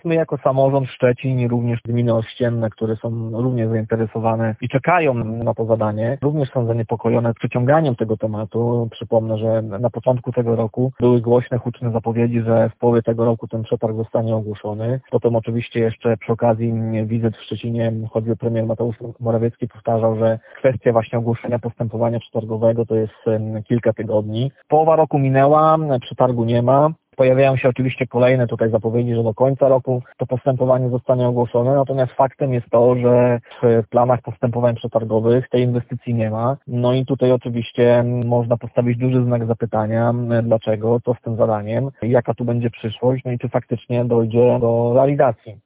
My jako samorząd Szczecin i również gminy ościenne, które są również zainteresowane i czekają na to zadanie, również są zaniepokojone przeciąganiem tego tematu. Przypomnę, że na początku tego roku były głośne, huczne zapowiedzi, że w połowie tego roku ten przetarg zostanie ogłoszony. Potem oczywiście jeszcze przy okazji wizyt w Szczecinie choćby premier Mateusz Morawiecki powtarzał, że kwestia właśnie ogłoszenia postępowania przetargowego to jest kilka tygodni. Połowa roku minęła, przetargu nie ma. Pojawiają się oczywiście kolejne tutaj zapowiedzi, że do końca roku to postępowanie zostanie ogłoszone, natomiast faktem jest to, że w planach postępowań przetargowych tej inwestycji nie ma. No i tutaj oczywiście można postawić duży znak zapytania, dlaczego, co z tym zadaniem, jaka tu będzie przyszłość, no i czy faktycznie dojdzie do realizacji.